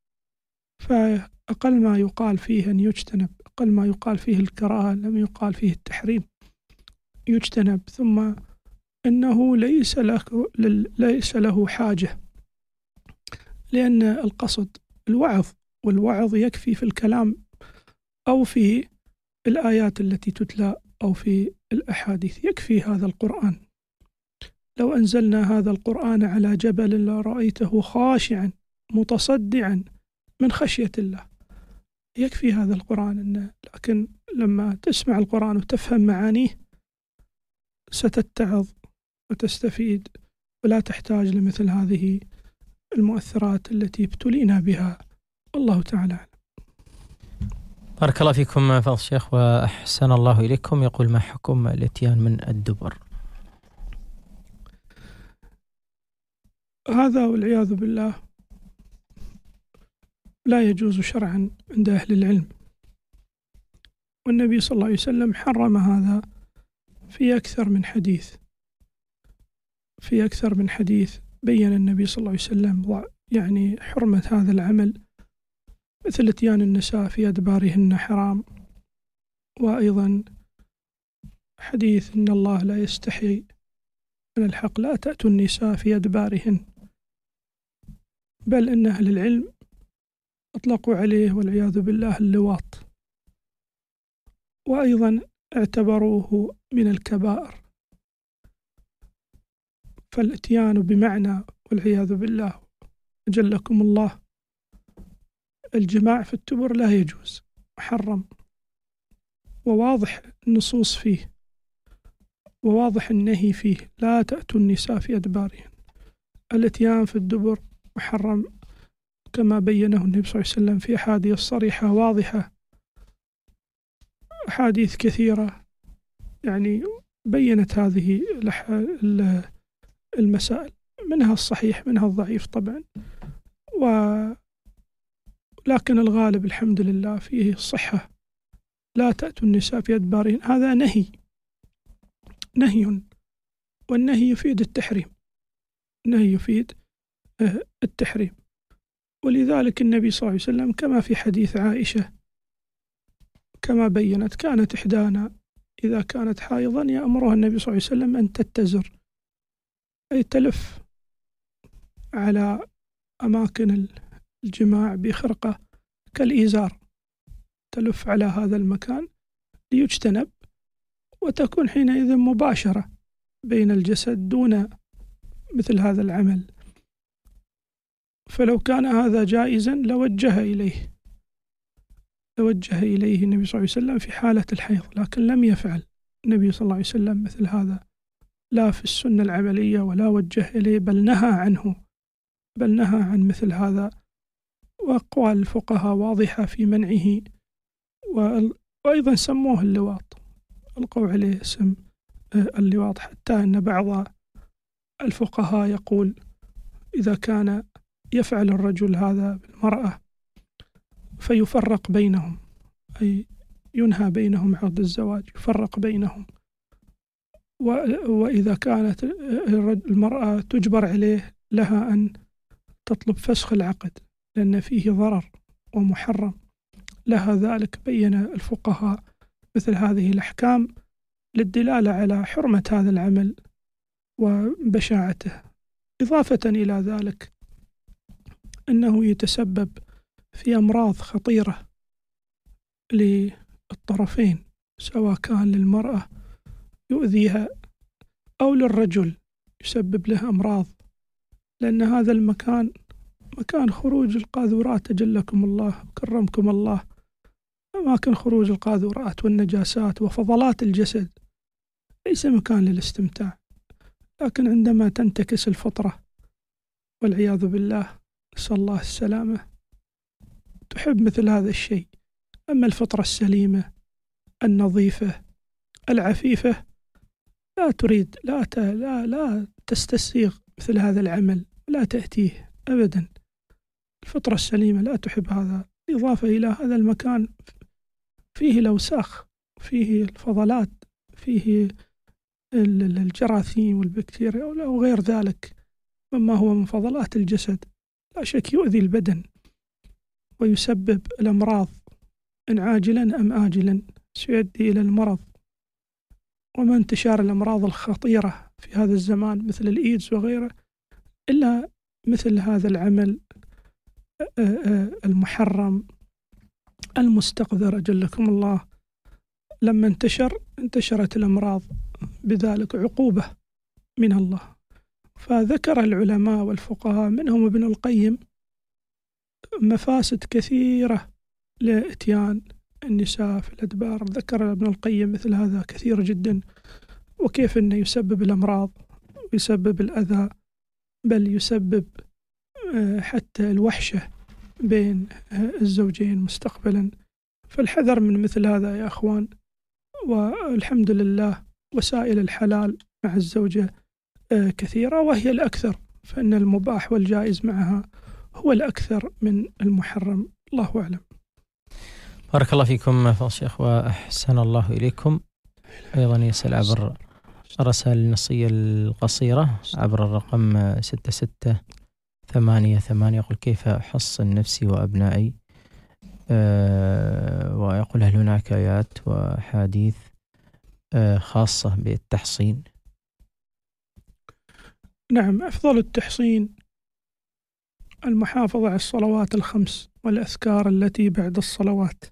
فأقل ما يقال فيه أن يجتنب، أقل ما يقال فيه الكراهة، لم يقال فيه التحريم، يجتنب. ثم أنه ليس له, ليس له حاجة، لأن القصد الوعظ، والوعظ يكفي في الكلام أو في الآيات التي تتلى أو في الأحاديث، يكفي هذا القرآن. لو أنزلنا هذا القرآن على جبل لرأيته خاشعا متصدعا من خشية الله، يكفي هذا القرآن إنه. لكن لما تسمع القرآن وتفهم معانيه ستتعظ وتستفيد، ولا تحتاج لمثل هذه المؤثرات التي ابتلينا بها. والله تعالى أعلم. بارك الله فيكم فضل الشيخ وأحسن الله إليكم. يقول: ما حكم الإتيان من الدبر؟ هذا والعياذ بالله لا يجوز شرعا عند أهل العلم، والنبي صلى الله عليه وسلم حرم هذا في أكثر من حديث. في أكثر من حديث بين النبي صلى الله عليه وسلم يعني حرمة هذا العمل، مثل اتيان النساء في أدبارهن حرام. وأيضا حديث إن الله لا يستحي من الحق لا تأتوا النساء في أدبارهن. بل إن أهل العلم أطلقوا عليه والعياذ بالله اللواط، وأيضا اعتبروه من الكبائر. فالاتيان بمعنى والعياذ بالله أجلكم الله الجماع في الدبر لا يجوز، محرم، وواضح النصوص فيه وواضح النهي فيه: لا تأتوا النساء في أدبارهن. الاتيان في الدبر محرم كما بينه النبي صلى الله عليه وسلم في أحاديث صريحة واضحة، أحاديث كثيرة يعني بينت هذه المسائل، منها الصحيح منها الضعيف طبعا، ولكن الغالب الحمد لله فيه الصحة. لا تأتوا النساء في أدبارهن هذا نهي، نهي، والنهي يفيد التحريم، النهي يفيد التحريم. ولذلك النبي صلى الله عليه وسلم كما في حديث عائشة كما بينت: كانت إحدانا إذا كانت حائضا يأمرها النبي صلى الله عليه وسلم أن تتزر، أي تلف على أماكن الجماع بخرقة كالإزار، تلف على هذا المكان ليجتنب، وتكون حينئذ مباشرة بين الجسد دون مثل هذا العمل. فلو كان هذا جائزا لوجه إليه توجه إليه النبي صلى الله عليه وسلم في حالة الحيض، لكن لم يفعل النبي صلى الله عليه وسلم مثل هذا لا في السنة العملية ولا وجه إليه، بل نهى عنه، بل نهى عن مثل هذا. وأقوال الفقهاء واضحة في منعه، وأيضا سموه اللواط، ألقوا عليه اسم اللواط، حتى أن بعض الفقهاء يقول إذا كان يفعل الرجل هذا بالمرأة فيفرق بينهم، أي ينهى بينهم عقد الزواج، يفرق بينهم. وإذا كانت المرأة تجبر عليه لها أن تطلب فسخ العقد لأن فيه ضرر ومحرم لها ذلك. بين الفقهاء مثل هذه الأحكام للدلالة على حرمة هذا العمل وبشاعته. إضافة إلى ذلك أنه يتسبب في أمراض خطيرة للطرفين، سواء كان للمرأة يؤذيها أو للرجل يسبب له أمراض، لأن هذا المكان مكان خروج القاذورات، أجلكم الله وكرمكم الله، أماكن خروج القاذورات والنجاسات وفضلات الجسد، ليس مكان للاستمتاع. لكن عندما تنتكس الفطرة والعياذ بالله، نسأل الله السلامة، تحب مثل هذا الشيء. أما الفطرة السليمة النظيفة العفيفة لا تريد، لا ت... لا لا تستسيغ مثل هذا العمل، لا تأتيه أبدا. الفطرة السليمة لا تحب هذا. إضافة إلى هذا المكان فيه الأوساخ، فيه الفضلات، فيه الجراثيم والبكتيريا وغير ذلك مما هو من فضلات الجسد، لا شك يؤذي البدن ويسبب الأمراض إن عاجلا أم آجلا سيؤدي إلى المرض. وما انتشار الأمراض الخطيرة في هذا الزمان مثل الإيدز وغيره إلا مثل هذا العمل المحرم المستقذر، أجلكم الله. لما انتشر انتشرت الأمراض بذلك عقوبة من الله. فذكر العلماء والفقهاء منهم ابن القيم مفاسد كثيرة لإتيان النساء في الأدبار. ذكر ابن القيم مثل هذا كثير جدا، وكيف أنه يسبب الأمراض ويسبب الأذى، بل يسبب حتى الوحشة بين الزوجين مستقبلا. فالحذر من مثل هذا يا أخوان. والحمد لله وسائل الحلال مع الزوجة كثيرة وهي الأكثر، فإن المباح والجائز معها هو الأكثر من المحرم. الله أعلم. بارك الله فيكم فضل الشيخ وأحسن الله إليكم. أيضا يسأل عبر الرسائل النصية القصيرة عبر الرقم ستة ستة ثمانية ثمانية، يقول كيف أحصن نفسي وأبنائي، أه ويقول هل هناك آيات وحديث أه خاصة بالتحصين؟ نعم، أفضل التحصين المحافظة على الصلوات الخمس والأذكار التي بعد الصلوات،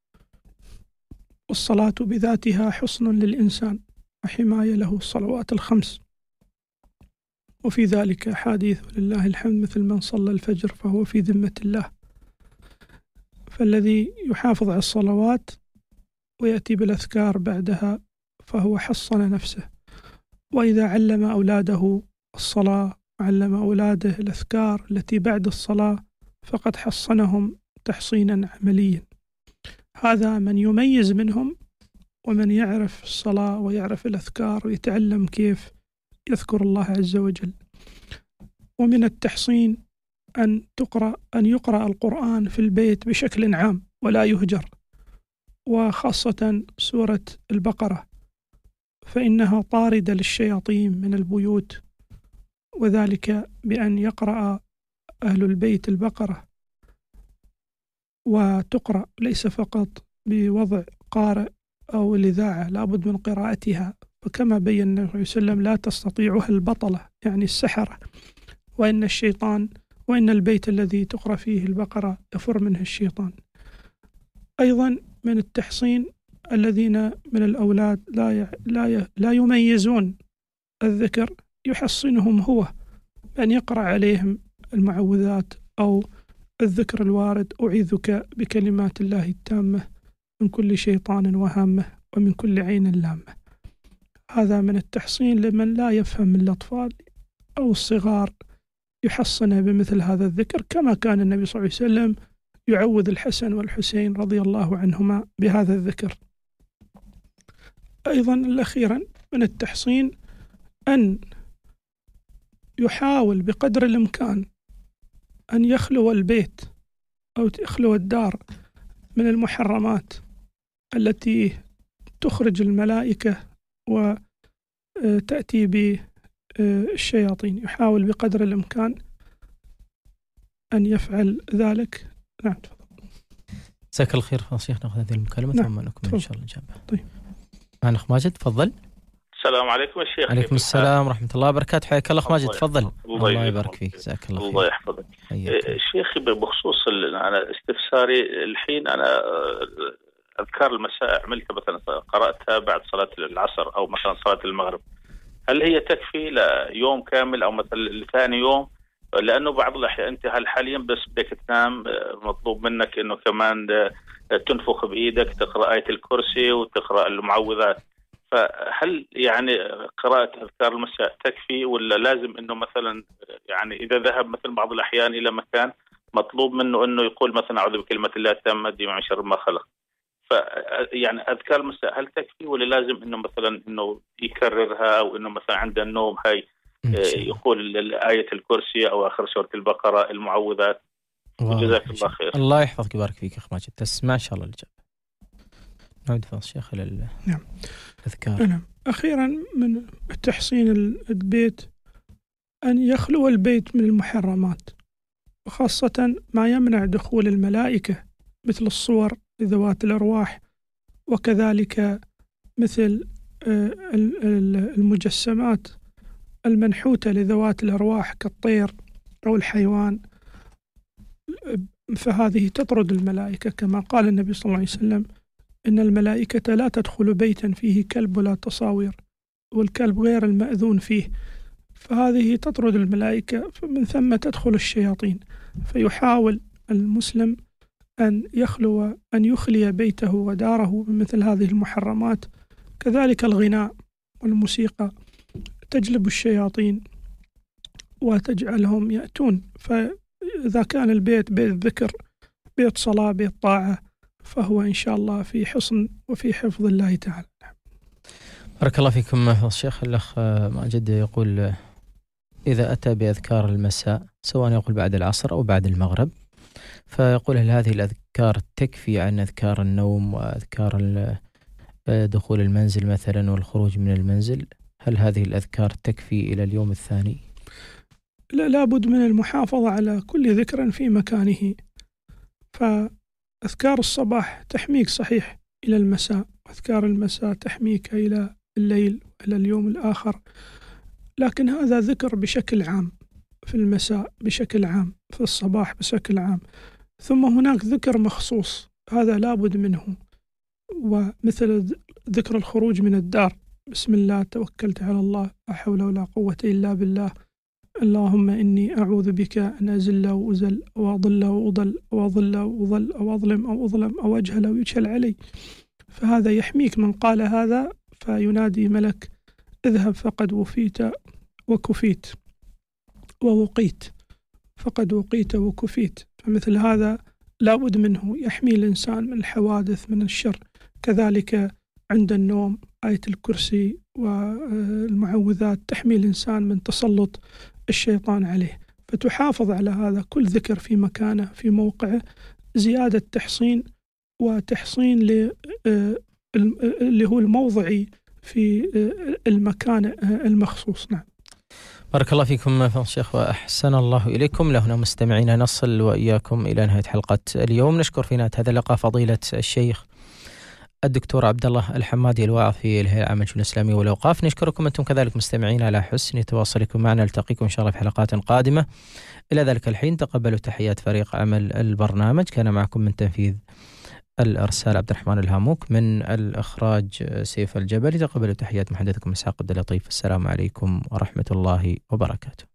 والصلاة بذاتها حصن للإنسان وحماية له الصلوات الخمس. وفي ذلك حديث ولله الحمد مثل من صلى الفجر فهو في ذمة الله. فالذي يحافظ على الصلوات ويأتي بالأذكار بعدها فهو حصن نفسه. وإذا علم أولاده الصلاة، علم أولاده الأذكار التي بعد الصلاة، فقد حصنهم تحصينا عمليا. هذا من يميز منهم ومن يعرف الصلاة ويعرف الأذكار ويتعلم كيف يذكر الله عز وجل. ومن التحصين أن تقرأ أن يقرأ القرآن في البيت بشكل عام ولا يهجر، وخاصة سورة البقرة، فإنها طاردة للشياطين من البيوت، وذلك بأن يقرأ أهل البيت البقرة، وتقرأ ليس فقط بوضع قارئ أو الإذاعة، لابد من قراءتها. فكما بين النبي صلى الله عليه وسلم لا تستطيعها البطلة يعني السحرة، وإن الشيطان وإن البيت الذي تقرأ فيه البقرة يفر منه الشيطان. أيضا من التحصين الذين من الأولاد لا لا لا يميزون الذكر، يحصنهم هو بأن يقرأ عليهم المعوذات أو الذكر الوارد: أعيذك بكلمات الله التامة من كل شيطان وهامة ومن كل عين لامة. هذا من التحصين لمن لا يفهم من الأطفال أو الصغار، يحصن بمثل هذا الذكر، كما كان النبي صلى الله عليه وسلم يعوذ الحسن والحسين رضي الله عنهما بهذا الذكر. أيضا أخيرا من التحصين أن يحاول بقدر الإمكان أن يخلو البيت أو يخلو الدار من المحرمات التي تخرج الملائكة وتأتي بالشياطين. يحاول بقدر الإمكان أن يفعل ذلك. نعم تفضل. جزاك الله خير شيخ. نأخذ هذه المكالمة نعم. ثم نكمل إن شاء الله الإجابة. طيب. معنا أخ ماجد، تفضل. السلام عليكم الشيخ. عليكم السلام ورحمة الله وبركاته. حياك الله أخ ماجد، تفضل. الله يبارك فيك، جزاك الله خير. الله يحفظك. الشيخ بخصوص أنا استفساري الحين، أنا أذكار المساء عملتها مثلا قرأتها بعد صلاة العصر أو مثلا صلاة المغرب، هل هي تكفي ليوم كامل أو مثلا لثاني يوم؟ لأنه بعض الأحيان أنت هل حاليا بس بدك تنام مطلوب منك إنه كمان تنفخ بإيدك تقرأ آية الكرسي وتقرأ المعوذات، فهل يعني قراءة أذكار المساء تكفي ولا لازم إنه مثلا يعني إذا ذهب مثل بعض الأحيان إلى مكان مطلوب منه إنه يقول مثلا أعوذ بكلمة الله التامة من شر ما خلق، ف يعني أذكار المساء هل تكفي ولا لازم إنه مثلا إنه يكررها أو إنه مثلا عند النوم هاي يقول آية الكرسي أو آخر سورة البقرة المعوذات؟ جزاك الله خير. الله يحفظك ويبارك فيك أخ ماجد. تسمع إن شاء الله الإجابة. نعود فضل الشيخ إلى نعم. الأذكار. نعم. أخيرا من تحصين البيت أن يخلو البيت من المحرمات، وخاصة ما يمنع دخول الملائكة مثل الصور لذوات الأرواح، وكذلك مثل المجسمات المنحوتة لذوات الأرواح كالطير أو الحيوان، فهذه تطرد الملائكة، كما قال النبي صلى الله عليه وسلم: إن الملائكة لا تدخل بيتا فيه كلب ولا تصاوير، والكلب غير المأذون فيه، فهذه تطرد الملائكة، فمن ثم تدخل الشياطين. فيحاول المسلم أن يخلو أن يخلي بيته وداره من مثل هذه المحرمات. كذلك الغناء والموسيقى تجلب الشياطين وتجعلهم يأتون، فإذا كان البيت بيت ذكر، بيت صلاة، بيت طاعة، فهو إن شاء الله في حصن وفي حفظ الله تعالى. بارك الله فيكم الشيخ. الأخ ماجد يقول إذا أتى بأذكار المساء سواء يقول بعد العصر أو بعد المغرب، فيقول هل هذه الأذكار تكفي عن أذكار النوم وأذكار دخول المنزل مثلا والخروج من المنزل؟ هل هذه الأذكار تكفي إلى اليوم الثاني؟ لا، لابد من المحافظة على كل ذكر في مكانه. فأذكار الصباح تحميك صحيح إلى المساء، أذكار المساء تحميك إلى الليل إلى اليوم الآخر، لكن هذا ذكر بشكل عام في المساء، بشكل عام في الصباح بشكل عام. ثم هناك ذكر مخصوص هذا لابد منه، ومثل ذكر الخروج من الدار: بسم الله توكلت على الله لا حول ولا قوة إلا بالله، اللهم إني أعوذ بك أن أزل وأزل وأضل وأضل وأضل وأضل أو أظلم أو أظلم أو أجهل أو يجهل علي. فهذا يحميك. من قال هذا فينادي ملك: اذهب فقد وفيت وكفيت ووقيت، فقد وقيت وكفيت. فمثل هذا لابد منه، يحمي الإنسان من الحوادث من الشر. كذلك عند النوم آية الكرسي والمعوذات تحمي الإنسان من تسلط الشيطان عليه. فتحافظ على هذا كل ذكر في مكانه في موقعه، زيادة تحصين وتحصين اللي هو الموضعي في المكان المخصوص. نعم. بارك الله فيكم فضل الشيخ وأحسن الله إليكم. لهنا مستمعينا نصل وإياكم إلى نهاية حلقة اليوم. نشكر في نهاية هذا اللقاء فضيلة الشيخ الدكتور عبد الله الحمادي الواعظ في الهيئة العامة للشؤون الإسلامية والأوقاف. نشكركم أنتم كذلك مستمعين على حسن تواصلكم معنا. نلتقيكم إن شاء الله في حلقات قادمة. إلى ذلك الحين تقبلوا تحيات فريق عمل البرنامج. كان معكم من تنفيذ الإرسال عبد الرحمن الهاموك، من الإخراج سيف الجبلي. تقبلوا تحيات محدثكم إسحاق عبد اللطيف. السلام عليكم ورحمة الله وبركاته.